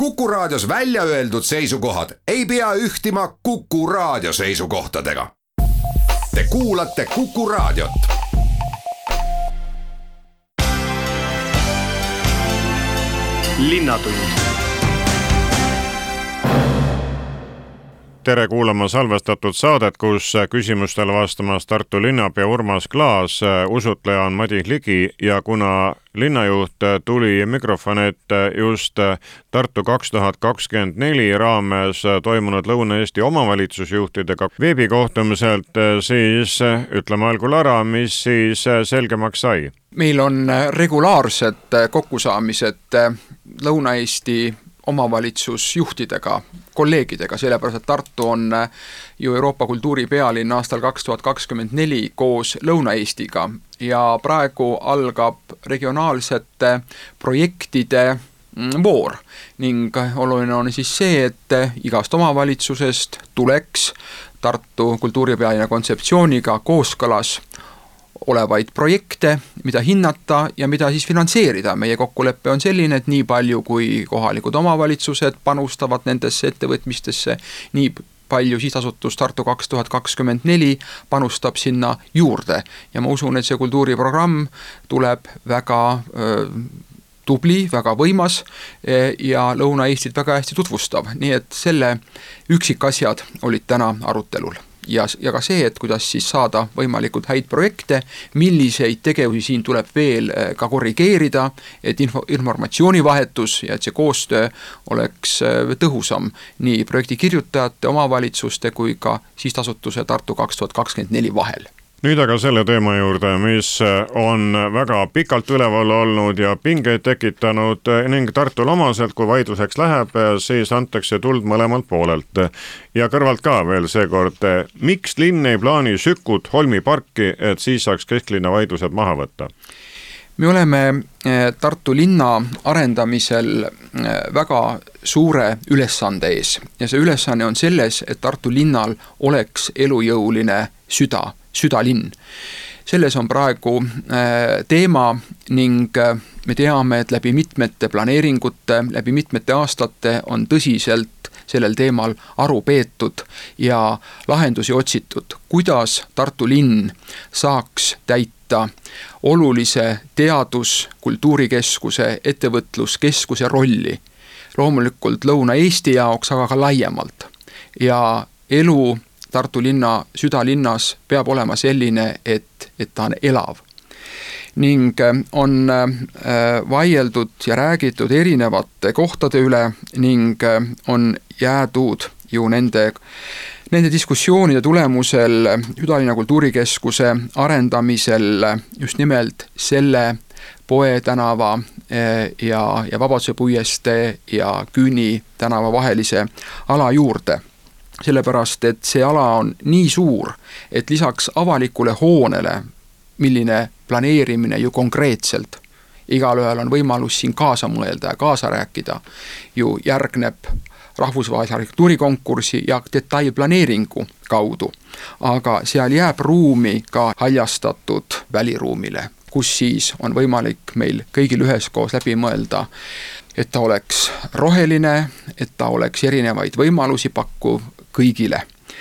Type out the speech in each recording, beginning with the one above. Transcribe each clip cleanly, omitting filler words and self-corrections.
Kuku Raadios välja öeldud seisukohad ei pea ühtima Kuku Raadio seisukohtadega. Te kuulate Kuku Raadiot. Linnatund. Tere kuulama salvestatud saadet, kus küsimustele vastamas Tartu linnapea Urmas Klaas, usutleja on Madis Ligi ja kuna linnajuht tuli mikrofon ette just Tartu 2024 raames toimunud Lõuna-Eesti omavalitsusjuhtidega veebikohtumiselt, siis ütleme algul ära, mis siis selgemaks sai. Meil on regulaarsed kokkusaamised Lõuna-Eesti omavalitsusjuhtidega, kolleegidega, sellepärast, et Tartu on ju Euroopa kultuuripealinn aastal 2024 koos Lõuna-Eestiga ja praegu algab regionaalsete projektide voor ning oluline on siis see, et igast omavalitsusest tuleks Tartu kultuuripealinna kontseptsiooniga kooskõlas olevaid projekte, mida hinnata ja mida siis finantseerida. Meie kokkulepe on selline, et nii palju kui kohalikud omavalitsused panustavad nendesse ettevõtmistesse, nii palju sihtasutus Tartu 2024 panustab sinna juurde. Ja ma usun, et see kultuuriprogramm tuleb väga tubli, väga võimas ja Lõuna-Eestit väga hästi tutvustav. Nii et selle üksikasjad olid täna arutelul. Ja ka see, et kuidas siis saada võimalikult häid projekte, milliseid tegevusi siin tuleb veel ka korrigeerida, et informatsioonivahetus ja et see koostöö oleks tõhusam nii projekti kirjutajate, omavalitsuste kui ka sihtasutuse Tartu 2024 vahel. Nüüd aga selle teema juurde, mis on väga pikalt üleval olnud ja pingeid tekitanud ning Tartul omaselt, kui vaidluseks läheb, siis antakse tuld mõlemalt poolelt. Ja kõrvalt ka veel seekord, miks linn ei plaani Sükut Holmi parki, et siis saaks kesklinna vaidlused maha võtta? Me oleme Tartu linna arendamisel väga suure ülesande ees ja see ülesanne on selles, et Tartu linnal oleks elujõuline südalinn. Selles on praegu teema ning me teame, et läbi mitmete planeeringute, läbi mitmete aastate on tõsiselt sellel teemal aru peetud ja lahendusi otsitud, kuidas Tartu linn saaks täita olulise teadus-, kultuurikeskuse, ettevõtluskeskuse rolli. Loomulikult Lõuna-Eesti jaoks, aga ka laiemalt. Ja elu Tartu linna südalinnas peab olema selline, et ta on elav. Ning on vaieldud ja räägitud erinevate kohtade üle ning on jäädud ju nende diskussioonide tulemusel südalinna kultuurikeskuse arendamisel just nimelt selle Poe tänava ja Vabaduse puiestee ja Küüni tänava vahelise ala juurde. Sellepärast, et see ala on nii suur, et lisaks avalikule hoonele, milline planeerimine ju konkreetselt, igalühel on võimalus siin kaasa mõelda ja kaasa rääkida, ju järgneb rahvusvahelise arhitektuurikonkursi ja detailplaneeringu kaudu, aga seal jääb ruumi ka haljastatud väliruumile, kus siis on võimalik meil kõigil üheskoos läbi mõelda, et ta oleks roheline, et ta oleks erinevaid võimalusi pakkuv kõigile.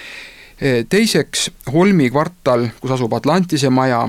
Teiseks, Holmi kvartal, kus asub Atlantise maja,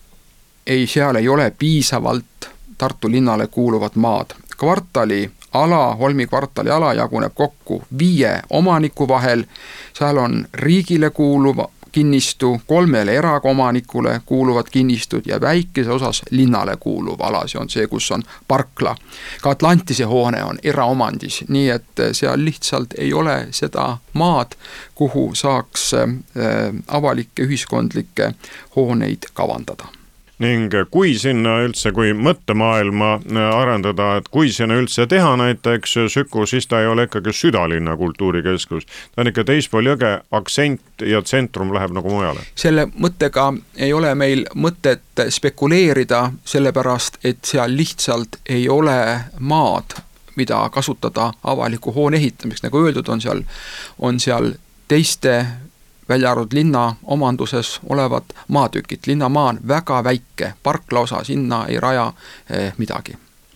seal ei ole piisavalt Tartu linnale kuuluvat maad. Kvartali ala, Holmi kvartali ala jaguneb kokku 5 omaniku vahel, seal on riigile kuuluva kinnistu, 3 eraomanikule kuuluvad kinnistud ja väikese osas linnale kuuluv ala, see on see, kus on parkla. Ka Atlantise hoone on eraomandis, nii et seal lihtsalt ei ole seda maad, kuhu saaks avalikke ühiskondlikke hooneid kavandada. Ning kui sinna üldse, kui mõttemaailma arendada, et kui sinna üldse teha näiteks Süku, siis ta ei ole ikkagi südalinna kultuurikeskus. Ta on ikka teispool jõge, aktsent ja tsentrum läheb nagu mujale. Selle mõttega ei ole meil mõtet spekuleerida, sellepärast, et seal lihtsalt ei ole maad, mida kasutada avaliku hoone ehitamiseks. Nagu öeldud, on seal teiste välja arvud linna omanduses olevat maatükid. Linnamaa on väga väike, parkla osa, sinna ei raja midagi.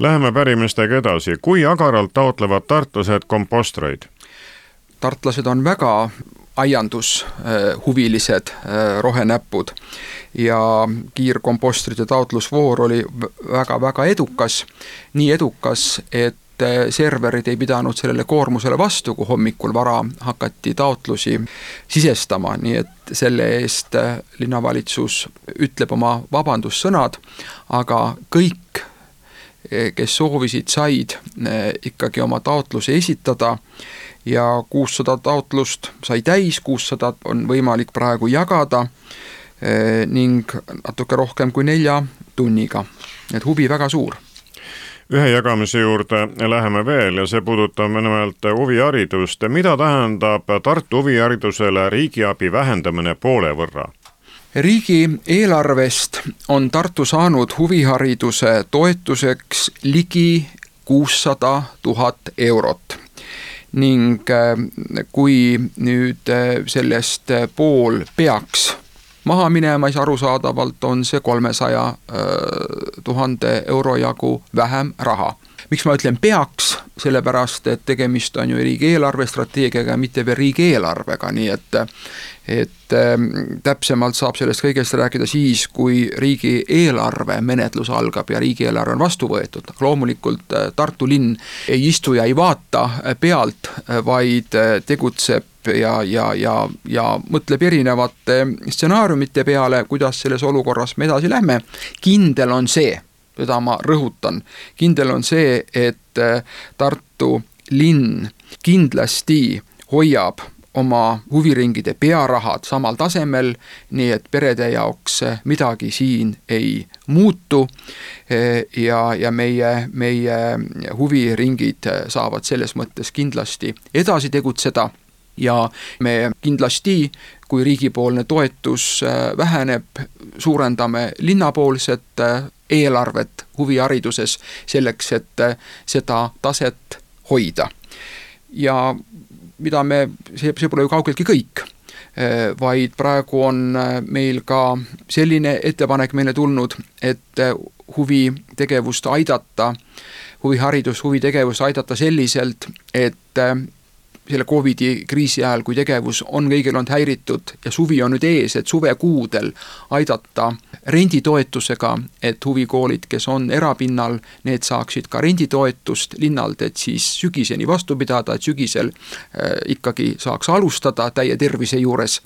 Läheme pärimistega edasi. Kui agaralt taotlevad tartlased kompostroid? Tartlased on väga aiandushuvilised rohenäpud ja kiirkompostrite taotlusvoor oli väga-väga edukas. Nii edukas, et serverid ei pidanud sellele koormusele vastu, kui hommikul vara hakati taotlusi sisestama, nii et selle eest linnavalitsus ütleb oma vabandussõnad, aga kõik, kes soovisid, said ikkagi oma taotluse esitada ja 600 taotlust sai täis, 600 on võimalik praegu jagada ning natuke rohkem kui 4 tunniga, et huvi väga suur. Ühe jagamise juurde läheme veel ja see puudutab nimelt huviharidust. Mida tähendab Tartu huviharidusele riigiabi vähendamine poole võrra? Riigi eelarvest on Tartu saanud huvihariduse toetuseks ligi 600 000 eurot. Ning kui nüüd sellest pool peaks maha minema, siis arusaadavalt on see 300 000 euro jagu vähem raha. Miks ma ütlen peaks? Sellepärast, et tegemist on ju riigieelarve strateegiaga, mitte veel riigieelarvega, nii et täpsemalt saab sellest kõigest rääkida siis, kui riigieelarve menetlus algab ja riigieelarve on vastu võetud. Loomulikult Tartu linn ei istu ja ei vaata pealt, vaid tegutseb ja mõtleb erinevate stsenaariumite peale, kuidas selles olukorras me edasi lähme. Kindel on see, seda ma rõhutan, kindel on see, et Tartu linn kindlasti hoiab oma huviringide pearahad samal tasemel, nii et perede jaoks midagi siin ei muutu ja meie huviringid saavad selles mõttes kindlasti edasi tegutseda ja me kindlasti, kui riigipoolne toetus väheneb, suurendame linnapoolset eelarvet huvihariduses selleks, et seda taset hoida. Ja mida see pole ju kaugeltki kõik, vaid praegu on meil ka selline ettepanek meile tulnud, et huvitegevust aidata, huvitegevust aidata selliselt, et selle COVID-i kriisi ajal, kui tegevus on kõigil olnud häiritud ja suvi on nüüd ees, et suvekuudel aidata renditoetusega, et huvikoolid, kes on erapinnal, need saaksid ka renditoetust linnalt, et siis sügiseni vastu pidada, et sügisel ikkagi saaks alustada täie tervise juures.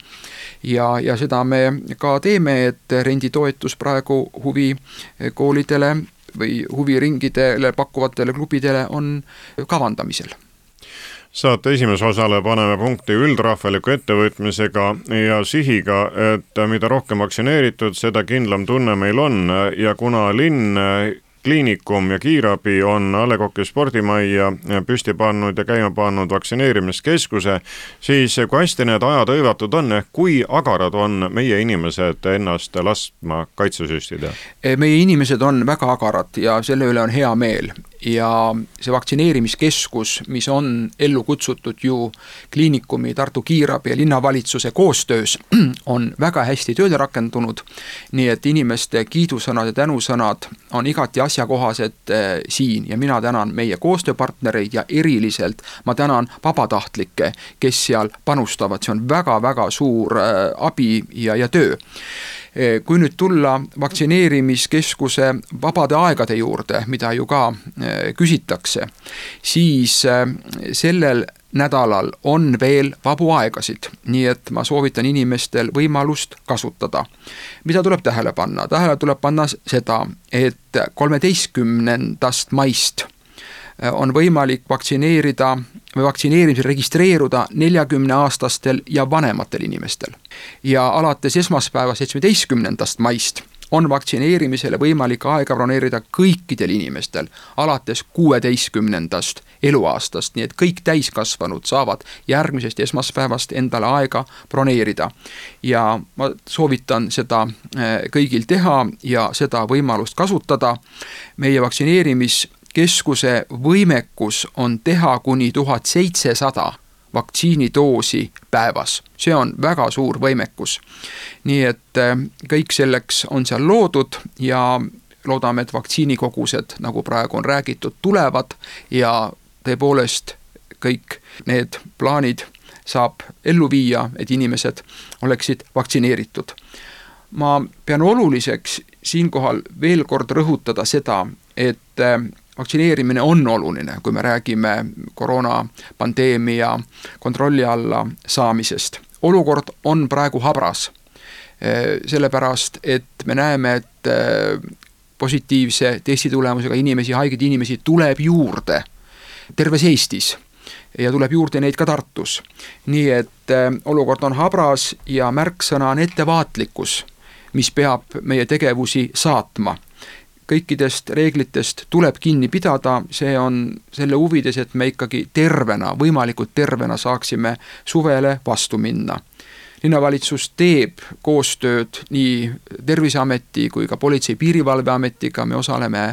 Ja seda me ka teeme, et renditoetus praegu huvikoolidele või huviringidele pakkuvatele klubidele on kavandamisel. Saate esimese osale paneme punkti üldrahvaliku ettevõtmisega ja sihiga, et mida rohkem vaktsineeritud, seda kindlam tunne meil on ja kuna linn, kliinikum ja kiirabi on A. Le Coq'i spordimajja püsti pannud ja käima pannud vaktsineerimiskeskuse, siis kui hästi need ajad hõivatud on, kui agarad on meie inimesed ennast laskma kaitsesüstida? Meie inimesed on väga agarad ja selle üle on hea meel. Ja see vaktsineerimiskeskus, mis on ellu kutsutud ju kliinikumi, Tartu kiirabi ja linnavalitsuse koostöös, on väga hästi tööle rakendunud, nii et inimeste kiidusõnad ja tänusõnad on igati asjakohased siin ja mina tänan meie koostööpartnereid ja eriliselt ma tänan vabatahtlikke, kes seal panustavad, see on väga-väga suur abi ja töö. Kui nüüd tulla vaktsineerimiskeskuse vabade aegade juurde, mida ju ka küsitakse, siis sellel nädalal on veel vabu aegasid, nii et ma soovitan inimestel võimalust kasutada. Mida tuleb tähele panna? Tähele tuleb panna seda, et 13. maist on võimalik vaktsineerida või vaktsineerimisel registreeruda 40-aastastel ja vanematel inimestel. Ja alates esmaspäeva 17. maist on vaktsineerimisele võimalik aega broneerida kõikidel inimestel alates 16. eluaastast, nii et kõik täiskasvanud saavad järgmisest esmaspäevast endale aega broneerida. Ja ma soovitan seda kõigil teha ja seda võimalust kasutada. Meie vaktsineerimiskeskuse võimekus on teha kuni 1700 vaktsiinidoosi päevas. See on väga suur võimekus. Nii et kõik selleks on seal loodud ja loodame, et vaktsiinikogused, nagu praegu on räägitud, tulevad ja tõepoolest kõik need plaanid saab ellu viia, et inimesed oleksid vaktsineeritud. Ma pean oluliseks siinkohal veel kord rõhutada seda, et vaktsineerimine on oluline, kui me räägime koroonapandeemia kontrolli alla saamisest. Olukord on praegu habras, sellepärast, et me näeme, et positiivse testitulemusega inimesi, haigeid inimesi tuleb juurde terves Eestis ja tuleb juurde neid ka Tartus. Nii et olukord on habras ja märksõna on ettevaatlikkus, mis peab meie tegevusi saatma. Kõikidest reeglitest tuleb kinni pidada, see on selle huvides, et me ikkagi tervena, võimalikult tervena saaksime suvele vastu minna. Linnavalitsus teeb koostööd nii Terviseameti kui ka Politsei- ja Piirivalveametiga, me osaleme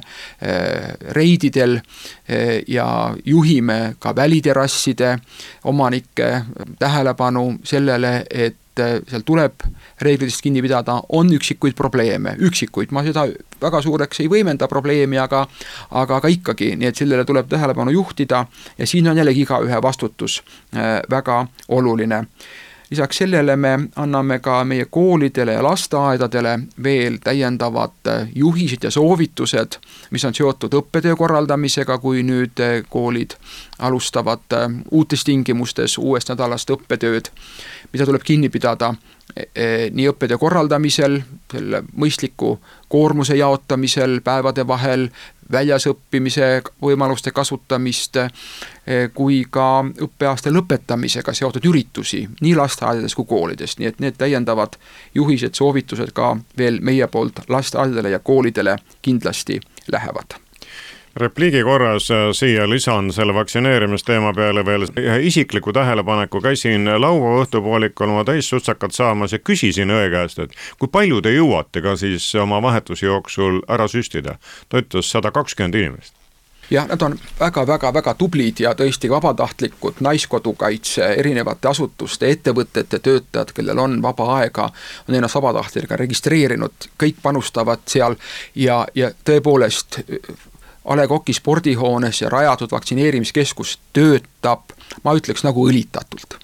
reididel ja juhime ka väliterasside omanike tähelepanu sellele, et seal tuleb reeglitest kinni pidada, on üksikuid probleeme, ma seda väga suureks ei võimenda probleemi, aga ikkagi, nii et sellele tuleb tähelepanu juhtida ja siin on jällegi igaühe vastutus väga oluline. Lisaks sellele me anname ka meie koolidele ja lasteaedadele veel täiendavad juhised ja soovitused, mis on seotud õppetöö korraldamisega, kui nüüd koolid alustavad uutes tingimustes uuest nädalast õppetööd, mida tuleb kinni pidada nii õppetöö korraldamisel, selle mõistliku koormuse jaotamisel päevade vahel, väljas õppimise võimaluste kasutamist, kui ka õppeaasta lõpetamisega seotud üritusi nii lasteaedades kui koolides, nii et need täiendavad juhised, soovitused ka veel meie poolt lasteaedadele ja koolidele kindlasti lähevad. Repliigi korras siia lisan selle vaktsineerimisteema peale veel ühe isikliku tähelepaneku. Käisin laupäeva õhtupoolikul oma täissutsakat saamas ja küsisin õe käest, et kui palju te jõuate ka siis oma vahetuse jooksul ära süstida. Ta ütles 120 inimest. Jah, nad on väga tublid ja tõesti vabatahtlikud, naiskodukaitse, erinevate asutuste, ettevõtete töötajad, kellel on vaba aega, on ennast vabatahtliga registreerinud, kõik panustavad seal ja tõepoolest A. Le Coqi spordihoones ja rajatud vaktsineerimiskeskus töötab, ma ütleks nagu õlitatult.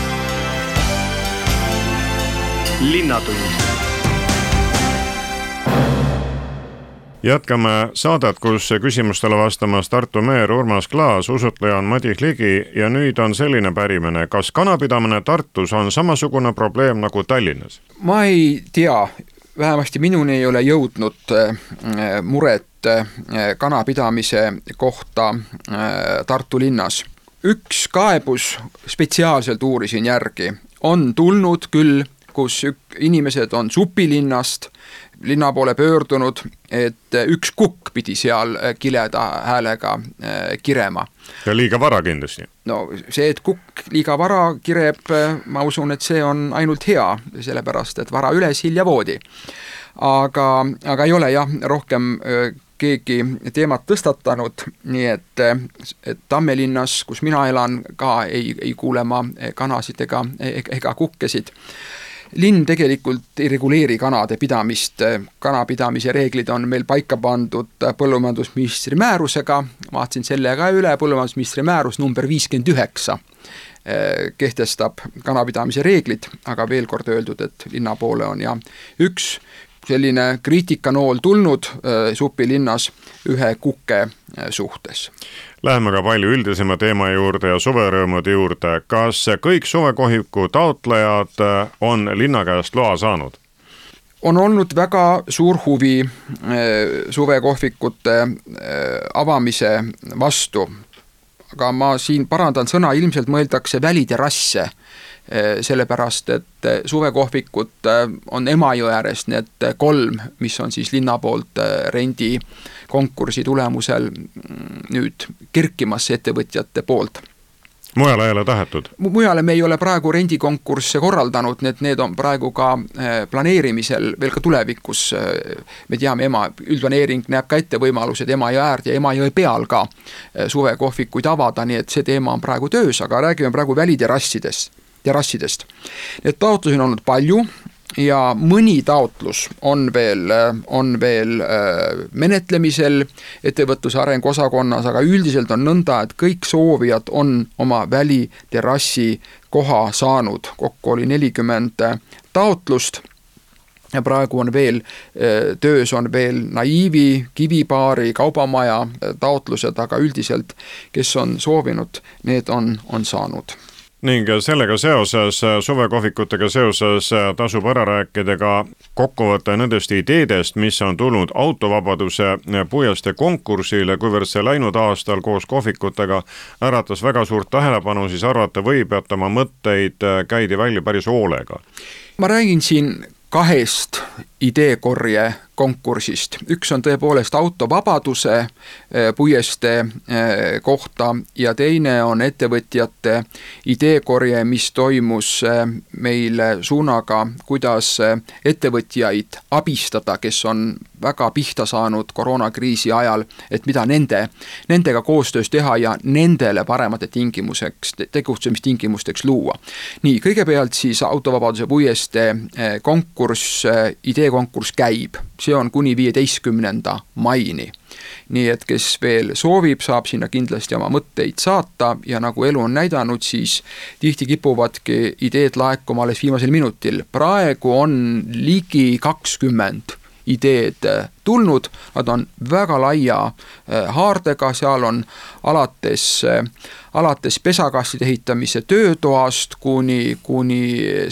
Linnatund. Jätkame saadet, kus küsimustele vastamas Tartu meer Urmas Klaas, usutleja on Madis Ligi ja nüüd on selline pärimine. Kas kanapidamine Tartus on samasugune probleem nagu Tallinnas? Ma ei tea, vähemasti minuni ei ole jõudnud muret kanapidamise kohta Tartu linnas. Üks kaebus, spetsiaalselt uurisin järgi, on tulnud küll, kus inimesed on supilinnast linna poole pöördunud, et üks kukk pidi seal kileda häälega kirema. Ja liiga vara kindlasti. No see, et kukk liiga vara kireb, ma usun, et see on ainult hea, sellepärast, et vara üles, hilja voodi. Aga ei ole jah, rohkem keegi teemat tõstatanud, nii et Tammelinnas, kus mina elan, ka ei kuule ma kanasid ega kukkesid. Linn tegelikult ei reguleeri kanade pidamist, kanapidamise reeglid on meil paika pandud põllumajandusministri määrusega, vaatasin selle ka üle, põllumajandusministri määrus number 59 kehtestab kanapidamise reeglid, aga veel kord öeldud, et linna poole on ja üks selline kriitikanool tulnud supilinnas ühe kukke suhtes. Läheme ka palju üldisema teema juurde ja suverõõmude juurde. Kas kõik suvekohiku taotlejad on linna käest loa saanud? On olnud väga suur huvi suvekohvikute avamise vastu, aga ma siin parandan sõna, ilmselt mõeldakse väliterasse, sellepärast, et suvekohvikud on Emajõe äärest need 3, mis on siis linna poolt rendi konkursi tulemusel nüüd kerkimas ettevõtjate poolt. Mujale ei ole tahetud? Mujale me ei ole praegu rendikonkursse korraldanud, need on praegu ka planeerimisel veel ka tulevikus. Me teame, üldplaneering näeb ka ette võimalused Emajõe äärde ja Emajõe peal ka suvekohvikuid avada, nii et see teema on praegu töös, aga räägime praegu väliterassidest. Need taotlusi on olnud palju, ja mõni taotlus on veel menetlemisel ettevõtluse arengu osakonnas, aga üldiselt on nõnda, et kõik soovijad on oma väliterrassi koha saanud. Kokku oli 40 taotlust ja praegu on veel töös on veel Naiivi, Kivipaari, Kaubamaja taotlused, aga üldiselt, kes on soovinud, need on saanud. Ning sellega seoses, suvekohvikutega seoses tasub ära rääkida ka kokkuvõte nendest ideedest, mis on tulnud autovabaduse puiestee konkursile, kuivõrd see läinud aastal koos kohvikutega äratas väga suurt tähelepanu, siis arvata võib, et oma mõtteid käidi välja päris hoolega. Ma räägin siin 2 ideekorje konkursist. Üks on tõepoolest autovabaduse puiestee kohta ja teine on ettevõtjate ideekorje, mis toimus meil suunaga, kuidas ettevõtjaid abistada, kes on väga pihta saanud koroonakriisi ajal, et mida nendega koostöös teha ja nendele paremate tegutsemistingimusteks luua. Nii, kõigepealt siis autovabaduse puiestee ideekonkurss käib. See on kuni 15. maini. Nii et kes veel soovib, saab sinna kindlasti oma mõtteid saata ja nagu elu on näidanud, siis tihti kipuvadki ideed laekuma alles viimasel minutil. Praegu on ligi 20 ideed tulnud, nad on väga laia haardega, seal on alates pesakastide ehitamise töötoast kuni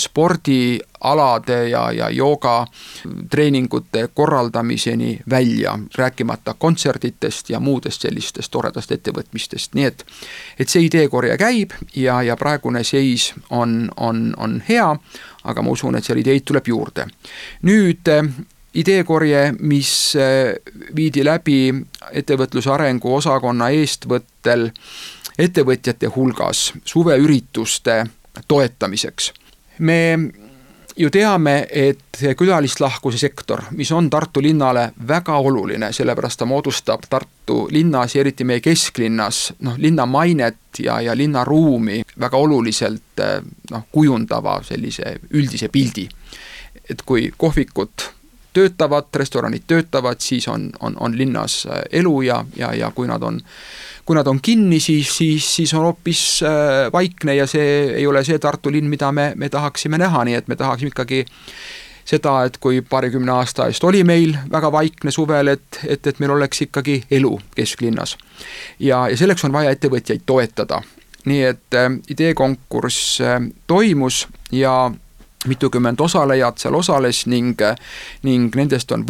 spordialade ja jooga treeningute korraldamiseni välja, rääkimata kontserditest ja muudest sellistest toredast ettevõtmistest. Nii et see ideekorje käib ja praegune seis on hea, aga ma usun, et seal ideid tuleb juurde. Nüüd ideekorje, mis viidi läbi ettevõtluse arengu osakonna eestvõttel ettevõtjate hulgas suveürituste toetamiseks. Me ju teame, et külalislahkuse sektor, mis on Tartu linnale väga oluline, sellepärast ta moodustab Tartu linnas ja eriti meie kesklinnas linna mainet ja linnaruumi väga oluliselt kujundava sellise üldise pildi. Et kui kohvikut töötavad, restoranid töötavad, siis on linnas elu ja kui nad on kinni, siis on hoopis vaikne ja see ei ole see Tartu linn, mida me tahaksime näha, nii et me tahaksime ikkagi seda, et kui 20 aasta eest oli meil väga vaikne suvel, et meil oleks ikkagi elu kesklinnas. Ja selleks on vaja ettevõtjaid toetada. Nii et ideekonkurss toimus ja mitukümmend osalejad seal osales ning nendest on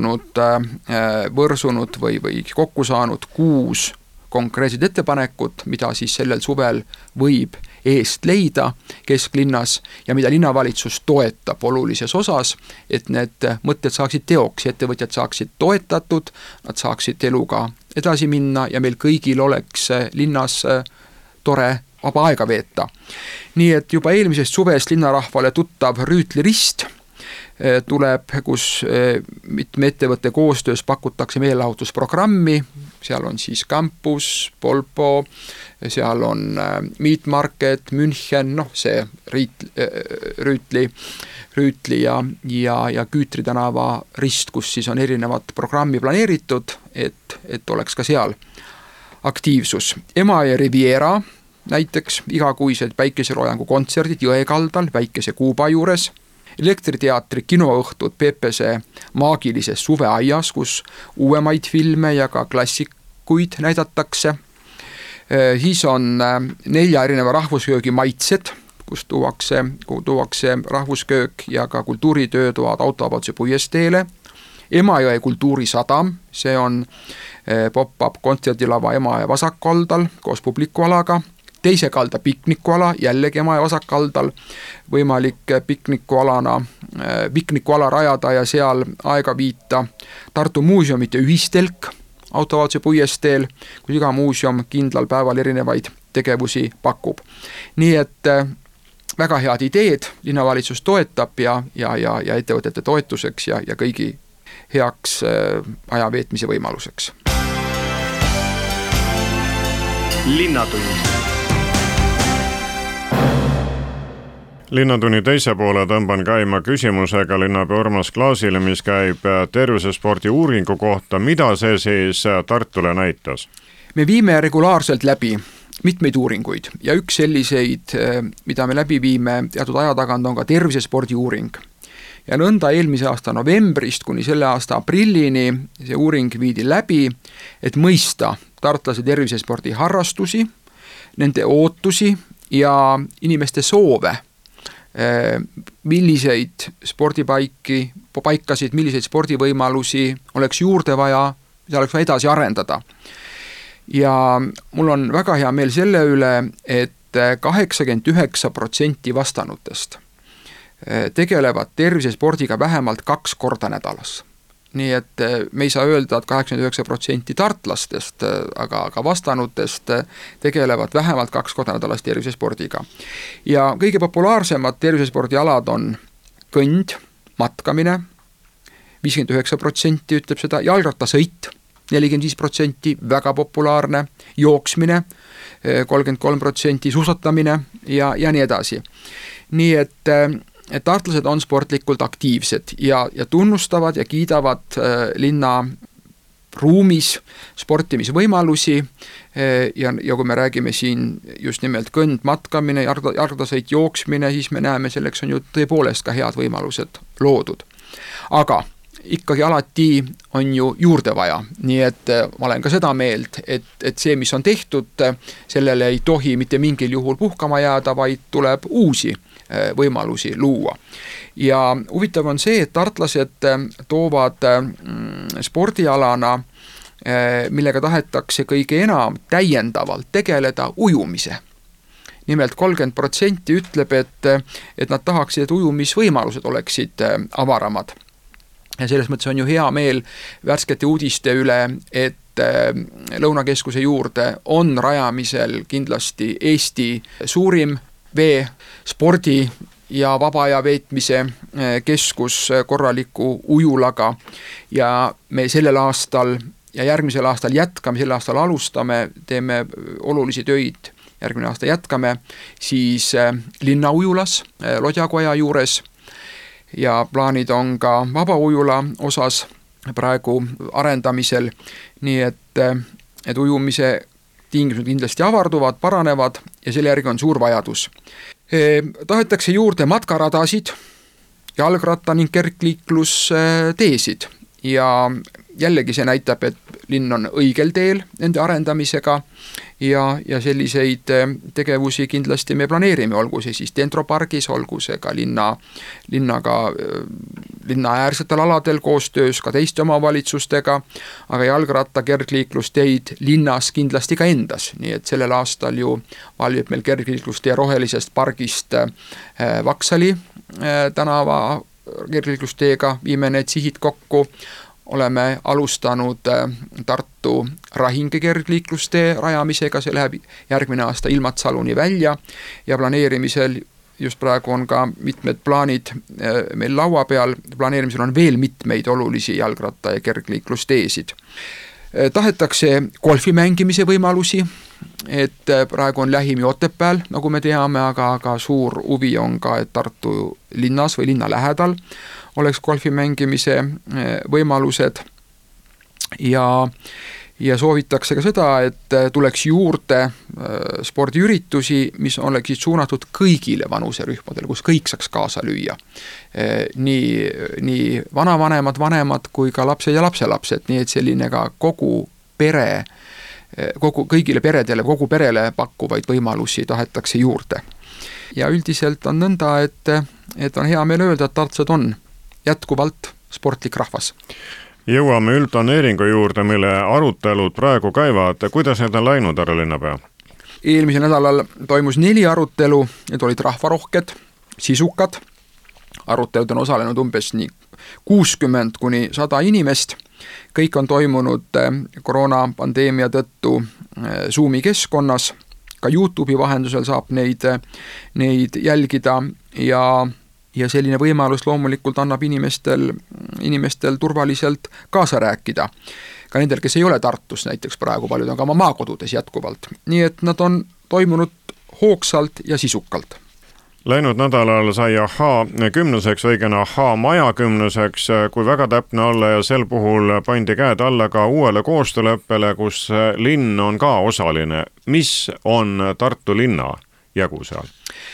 võrsunud või kokku saanud 6 konkreetset ettepanekut, mida siis sellel suvel võib eest leida kesklinnas ja mida linnavalitsus toetab olulises osas, et need mõtted saaksid teoks, ettevõtjad saaksid toetatud, nad saaksid eluga edasi minna ja meil kõigil oleks linnas tore vaba aega veeta. Nii et juba eelmisest suvest linnarahvale tuttav Rüütli rist tuleb, kus mitme ettevõtte koostöös pakutakse meelelahutusprogrammi, seal on siis Campus, Polpo, seal on Meat Market, München, see Rüütli ja Küütri tänava rist, kus siis on erinevad programmi planeeritud, et oleks ka seal aktiivsus. Emajõe Riviera näiteks igakuised päikeseloojangu kontserdid Jõekaldal väikese Kuuba juures, elektriteatri kinoõhtud Peepese maagilises suveaias, kus uuemaid filme ja ka klassikuid näidatakse. Siis on 4 erineva rahvusköögi maitsed, kus tuuakse rahvusköök ja ka kultuuritöötoad autovabaduse puiesteele. Emajõe kultuurisadam, see on pop-up kontserdilava Emajõe vasakaldal koos publikualaga. Teise kalda piknikuala, jällegi Emajõe vasakaldal, võimalik piknikuala rajada ja seal aega viita. Tartu muuseumite ühistelk autovabaduse puiesteel, kus iga muuseum kindlal päeval erinevaid tegevusi pakub. Nii et väga head ideed linnavalitsus toetab ja ettevõtete toetuseks ja kõigi heaks ajaveetmise võimaluseks. Linnatund. Linnatunni teise poole tõmban käima küsimusega linnapea Urmas Klaasile, mis käib tervisespordi uuringu kohta. Mida see siis Tartule näitas? Me viime regulaarselt läbi mitmeid uuringuid ja üks selliseid, mida me läbi viime teatud aja tagant, on ka tervisespordi uuring. Ja nõnda eelmise aasta novembrist kuni selle aasta aprillini see uuring viidi läbi, et mõista tartlase tervisespordi harrastusi, nende ootusi ja inimeste soove, milliseid spordipaikasid, milliseid spordivõimalusi oleks juurde vaja, mida oleks vaja edasi arendada. Ja mul on väga hea meel selle üle, et 89% vastanutest tegelevad tervisespordiga vähemalt 2 korda nädalas. Nii et me ei saa öelda, et 89% tartlastest, aga vastanutest tegelevad vähemalt 2 korda nädalas tervisespordiga. Ja kõige populaarsemad tervisespordialad on kõnd, matkamine, 59% ütleb seda, jalgrattasõit, 45%, väga populaarne, jooksmine, 33%, suusatamine ja nii edasi. Nii et tartlased on sportlikult aktiivsed ja tunnustavad ja kiidavad linna ruumis sportimisvõimalusi ja kui me räägime siin just nimelt kõnd, matkamine, jalgrattasõit, jooksmine, siis me näeme, selleks on ju tõepoolest ka head võimalused loodud. Aga ikkagi alati on ju juurde vaja, nii et ma olen ka seda meelt, et see, mis on tehtud, sellele ei tohi mitte mingil juhul puhkama jääda, vaid tuleb uusi võimalusi luua. Ja huvitav on see, et tartlased toovad spordialana, millega tahetakse kõige enam täiendavalt tegeleda, ujumise. Nimelt 30% ütleb, et nad tahaksid, et ujumisvõimalused oleksid avaramad. Ja selles mõttes on ju hea meel värskete uudiste üle, et Lõunakeskuse juurde on rajamisel kindlasti Eesti suurim vee, spordi ja vaba aja veetmise keskus korraliku ujulaga ja me sellel aastal ja järgmisel aastal jätkame, sel aastal alustame, teeme olulisi töid, järgmine aasta jätkame, siis linnaujulas Lodjakoja juures ja plaanid on ka vabaujula osas praegu arendamisel, nii et ujumise tingimused kindlasti avarduvad, paranevad ja selle järgi on suur vajadus. Tahetakse juurde matkaradasid, jalgratta ning kergliiklusteesid ja jällegi see näitab, et linn on õigel teel nende arendamisega ja selliseid tegevusi kindlasti me planeerime, olgu see siis Dentropargis, olgu see ka linna äärsetel aladel koostöös ka teiste omavalitsustega, aga jalgratta kergliiklusteid linnas kindlasti ka endas, nii et sellel aastal ju valmib meil kergliiklustee Rohelisest pargist Vaksali tänava kergliiklusteega, viime need sihid kokku, oleme alustanud Tartu Rahinge kergliiklustee rajamisega, see läheb järgmine aasta Ilmatsaluni välja ja planeerimisel just praegu on ka mitmed plaanid meil laua peal, planeerimisel on veel mitmeid olulisi jalgratta- ja kergliiklusteesid. Tahetakse golfi mängimise võimalusi, et praegu on lähim Otepääl, nagu me teame, aga suur huvi on ka, et Tartu linnas või linna lähedal oleks golfi mängimise võimalused ja soovitakse ka seda, et tuleks juurde spordiüritusi, mis oleksid suunatud kõigile vanuserühmadele, kus kõik saaks kaasa lüüa. Nii vanavanemad kui ka lapsed ja lapselapsed, nii et selline ka kogu pere, kõigile peredele, kogu perele pakkuvaid võimalusi tahetakse juurde. Ja üldiselt on nõnda, et on hea meel öelda, et tartsad on jätkuvalt sportlik rahvas. Jõuame üldplaneeringu juurde, mille arutelud praegu käivad. Kuidas need on läinud, härra linnapea? Eelmisel nädalal toimus 4 arutelu, need olid rahvarohked, sisukad. Arutelud on osalenud umbes 60–100 inimest. Kõik on toimunud koroonapandeemia tõttu Zoomi keskkonnas. Ka YouTube'i vahendusel saab neid jälgida ja selline võimalus loomulikult annab inimestel turvaliselt kaasa rääkida. Ka nendel, kes ei ole Tartus näiteks praegu, paljud on ka oma maakodudes jätkuvalt. Nii et nad on toimunud hoogsalt ja sisukalt. Läinud nädalal sai Ahhaa 10, õigena Ahhaa maja 10, kui väga täpne olla, ja sel puhul pandi käed alla ka uuele koostööleppele, kus linn on ka osaline. Mis on Tartu linna jagu seal?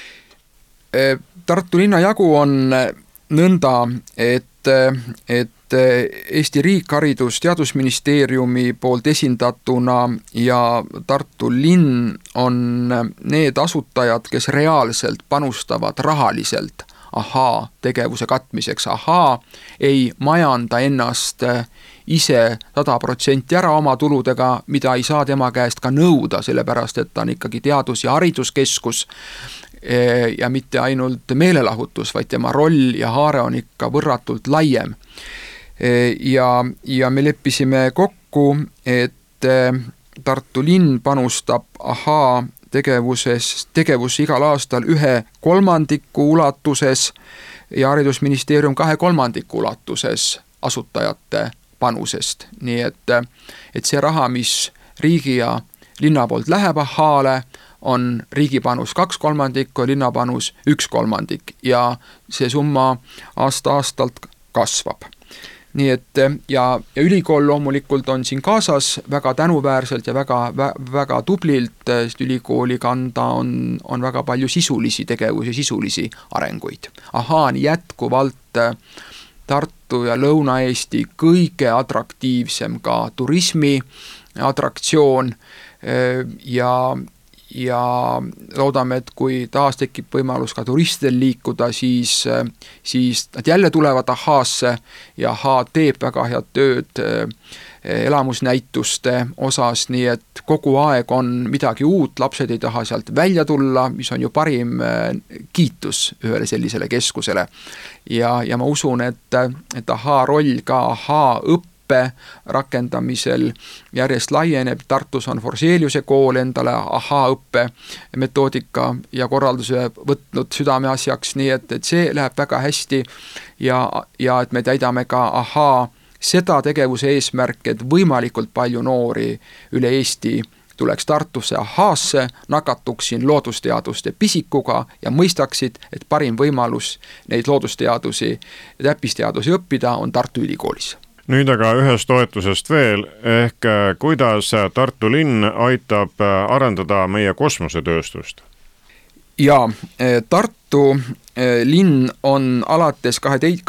Tartu linna jagu on nõnda, et Eesti riik Haridus- Teadusministeeriumi poolt esindatuna ja Tartu linn on need asutajad, kes reaalselt panustavad rahaliselt Ahhaa tegevuse katmiseks. Ahhaa ei majanda ennast ise 100% ära oma tuludega, mida ei saa tema käest ka nõuda, sellepärast et ta on ikkagi teadus- ja hariduskeskus ja mitte ainult meelelahutus, vaid tema roll ja haare on ikka võrratult laiem. Ja me leppisime kokku, et Tartu linn panustab Ahhaa tegevus igal aastal 1/3 ulatuses ja Haridusministeerium 2/3 ulatuses asutajate panusest. Nii et see raha, mis riigi ja linna poolt läheb Ahhaale, on riigi panus 2/3 ja linna panus 1/3 ja see summa aasta-aastalt kasvab. Nii et ja ülikool loomulikult on siin kaasas väga tänuväärselt ja väga tublilt, sest ülikooli kanda on väga palju sisulisi tegevusi, sisulisi arenguid. Ahhaa on jätkuvalt Tartu ja Lõuna-Eesti kõige atraktiivsem ka turismi atraktsioon ja loodame, et kui taas tekib võimalus ka turistidel liikuda, siis nad jälle tulevad Ahhaasse ja Ahhaa teeb väga head tööd elamusnäituste osas, nii et kogu aeg on midagi uut, lapsed ei taha sealt välja tulla, mis on ju parim kiitus ühele sellisele keskusele. Ja ma usun, et Ahhaa roll ka Ahhaa õppe rakendamisel järjest laieneb. Tartus on Forseliuse kool endale Ahhaa õppe metoodika ja korralduse võtnud südameasjaks, nii et see läheb väga hästi ja et me täidame ka Ahhaa seda tegevuse eesmärk, et võimalikult palju noori üle Eesti tuleks Tartusse Ahhaasse, nakatuksin loodusteaduste pisikuga ja mõistaksid, et parim võimalus neid loodusteadusi ja täppisteadusi õppida on Tartu Ülikoolis. Nüüd aga ühest toetusest veel, ehk kuidas Tartu linn aitab arendada meie kosmosetööstust? Ja Tartu linn on alates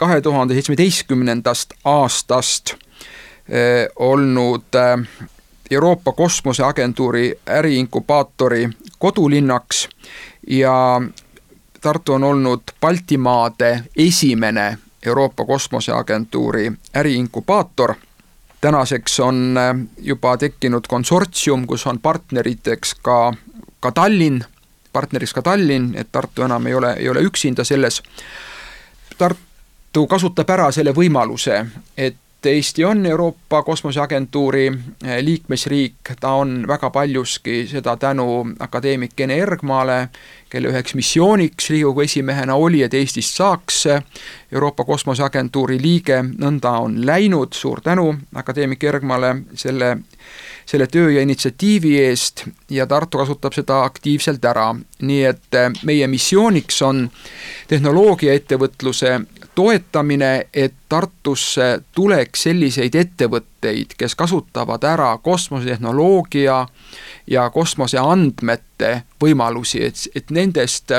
2017. aastast olnud Euroopa Kosmoseagentuuri äriinkubaatori kodulinnaks ja Tartu on olnud Baltimaade esimene Euroopa Kosmoseagentuuri äriinkubaator. Tänaseks on juba tekkinud konsortsium, kus on partneriteks ka Tallinn, et Tartu enam ei ole üksinda selles. Tartu kasutab ära selle võimaluse, et Eesti on Euroopa Kosmoseagentuuri liikmesriik, ta on väga paljuski seda tänu akadeemik Ene Ergmaale, kelle üheks missiooniks Riigikogu esimehena oli, et Eestist saaks Euroopa Kosmoseagentuuri liige, nõnda on läinud, suur tänu akadeemik Ergmaale selle töö ja initsiatiivi eest ja Tartu kasutab seda aktiivselt ära. Nii et meie missiooniks on tehnoloogiaettevõtluse toetamine, et Tartusse tuleks selliseid ettevõtteid, kes kasutavad ära kosmosetehnoloogia ja kosmoseandmete võimalusi, et nendest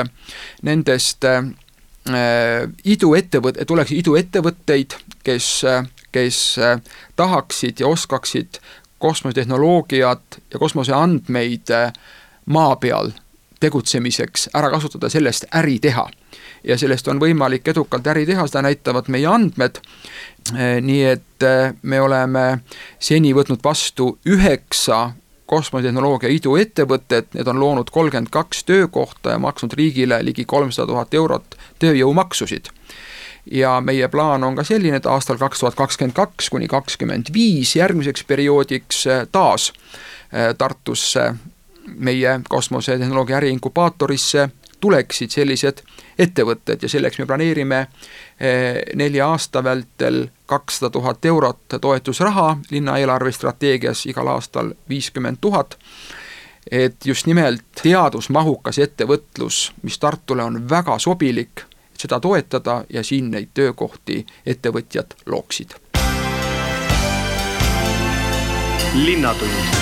tuleks iduettevõtteid, kes tahaksid ja oskaksid kosmosetehnoloogiat ja kosmoseandmeid maa peal tegutsemiseks ära kasutada, sellest äri teha. Ja sellest on võimalik edukalt äri teha, seda näitavad meie andmed. Nii et me oleme seni võtnud vastu 9 kosmosetehnoloogia iduettevõtted, need on loonud 32 töökohta ja maksnud riigile ligi 300 000 eurot tööjõumaksusid. Ja meie plaan on ka selline, et aastal 2022 kuni 2025 järgmiseks perioodiks taas Tartusse meie kosmosetehnoloogia äriinkubaatorisse tuleksid sellised ettevõtted ja selleks me planeerime 4 aasta vältel 200 000 eurot toetusraha linna eelarvestrateegias, igal aastal 50 000 et just nimelt teadusmahukas ettevõtlus, mis Tartule on väga sobilik, seda toetada ja siin neid töökohti ettevõtjad looksid. Linnatund.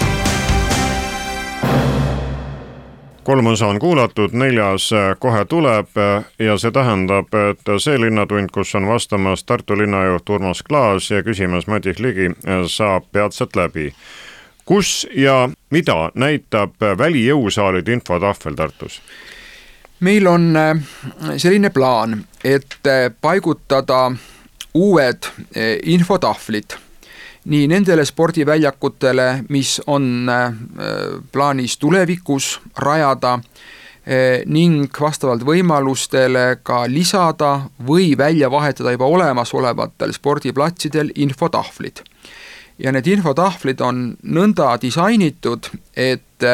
3 osa on kuulatud, 4. kohe tuleb ja see tähendab, et see linnatund, kus on vastamas Tartu linnajuht Urmas Klaas ja küsimas Madis Ligi, saab peatselt läbi. Kus ja mida näitab välijõusaalide infotahvel Tartus? Meil on selline plaan, et paigutada uued infotahvlid nii nendele spordiväljakutele, mis on plaanis tulevikus rajada ning vastavalt võimalustele ka lisada või välja vahetada juba olemasolevatel spordiplatsidel infotahvlid. Ja need infotahvlid on nõnda disainitud, et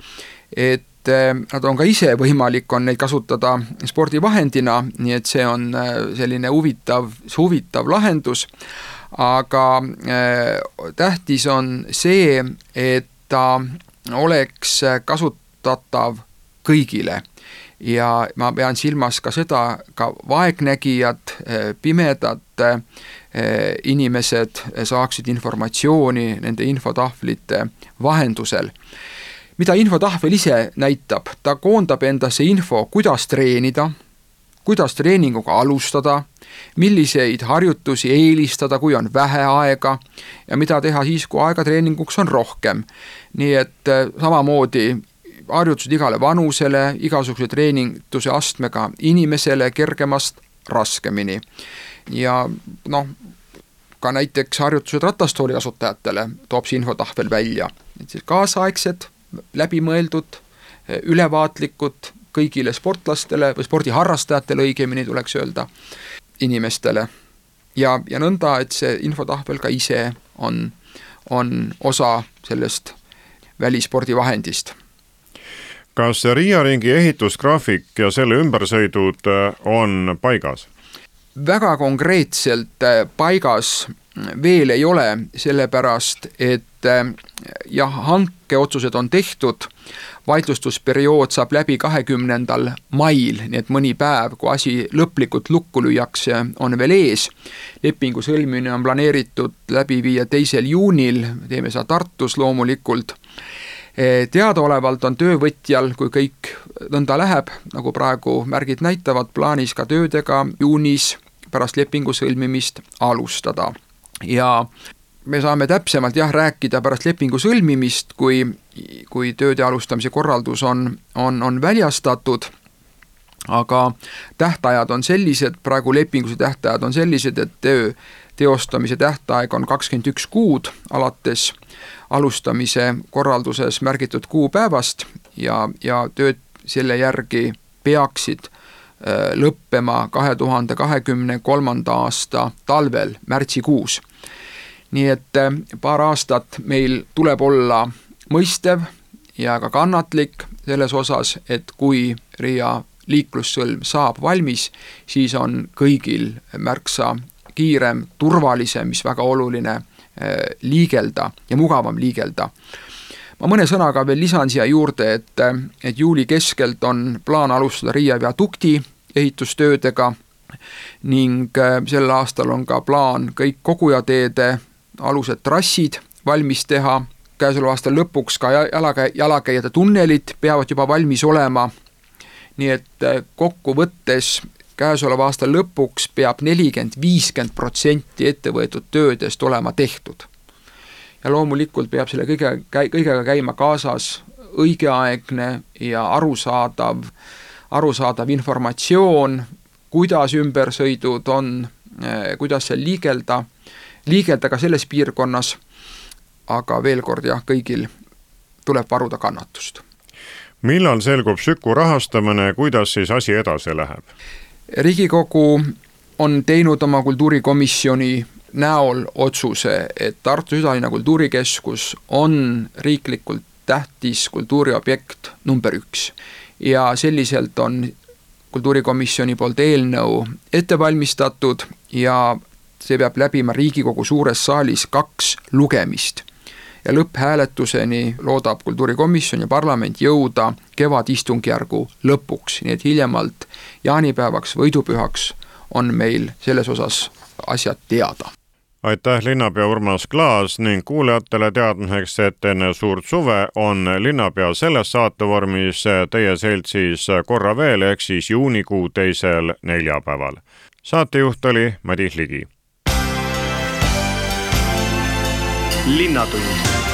nad on ka ise võimalik on neid kasutada spordivahendina, nii et see on selline huvitav lahendus. Aga tähtis on see, et ta oleks kasutatav kõigile ja ma pean silmas ka seda, ka vaegnägijad, pimedad inimesed saaksid informatsiooni nende infotahvlite vahendusel. Mida infotahvel ise näitab? Ta koondab endasse info, kuidas treenida, kuidas treeninguga alustada, milliseid harjutusi eelistada, kui on vähe aega ja mida teha siis, kui aega treeninguks on rohkem. Nii et samamoodi harjutused igale vanusele, igasuguse treeningtuse astmega inimesele kergemast raskemini. Ja ka näiteks harjutused ratastooli kasutajatele toob see infotahvel välja. Kaasaegsed, läbimõeldud, ülevaatlikud kõigile sportlastele või spordiharrastajatele õigemini tuleks öelda inimestele ja nõnda, et see infotahvel ka ise on osa sellest välispordivahendist. Kas Riia ringi ehitusgraafik ja selle ümbersõidud on paigas? Väga konkreetselt paigas veel ei ole, sellepärast, et hankeotsused on tehtud, vaidlustusperiood saab läbi 20. mail, nii et mõni päev, kui asi lõplikult lukku lüüakse, on veel ees. Lepingu sõlmimine on planeeritud läbi viia 2. juunil, teeme seda Tartus loomulikult. Teadaolevalt on töövõtjal, kui kõik nõnda läheb, nagu praegu märgid näitavad, plaanis ka töödega juunis pärast lepingu sõlmimist alustada. Ja me saame täpsemalt rääkida pärast lepingu sõlmimist, kui tööde alustamise korraldus on väljastatud, aga tähtajad on sellised, praegu lepinguse tähtajad on sellised, et töö teostamise tähtaeg on 21 kuud alates alustamise korralduses märgitud kuupäevast ja tööd selle järgi peaksid lõppema 2023. aasta talvel märtsikuus. Nii et paar aastat meil tuleb olla mõistev ja ka kannatlik selles osas, et kui Riia liiklussõlm saab valmis, siis on kõigil märksa kiirem, turvalisem, mis väga oluline, liigelda ja mugavam liigelda. Ma mõne sõnaga veel lisan siia juurde, et juuli keskelt on plaan alustada Riia viadukti ehitustöödega ning sel aastal on ka plaan kõik kogujateede alused trassid valmis teha. Käesoleva aasta lõpuks ka jalakäijate tunnelid peavad juba valmis olema. Nii et kokku võttes käesoleva aasta lõpuks peab 40-50% ettevõetud töödest olema tehtud. Ja loomulikult peab selle kõigega käima kaasas õigeaegne ja arusaadav informatsioon, kuidas ümbersõidud on, kuidas seal liigelda ka selles piirkonnas, aga veel kord kõigil tuleb varuda kannatust. Millal selgub Süku rahastamine ja kuidas siis asi edasi läheb? Riigikogu on teinud oma kultuurikomisjoni näol otsuse, et Tartu Südalinna kultuurikeskus on riiklikult tähtis kultuuriobjekt number 1 ja selliselt on kultuurikomisjoni poolt eelnõu ette valmistatud ja see peab läbima Riigikogu suures saalis 2 lugemist. ja lõpphääletuseni loodab kultuurikomisjon ja parlament jõuda kevadistungjärgu lõpuks, nii et hiljemalt jaanipäevaks, võidupühaks on meil selles osas asjad teada. Aitäh, linnapea Urmas Klaas ning kuulajatele teadmiseks, et enne suurt suve on linnapea selles saatevormis teie seltsis korra veel, ehk siis juunikuu 2. neljapäeval. Saatejuht oli Madis Ligi. Linnatund.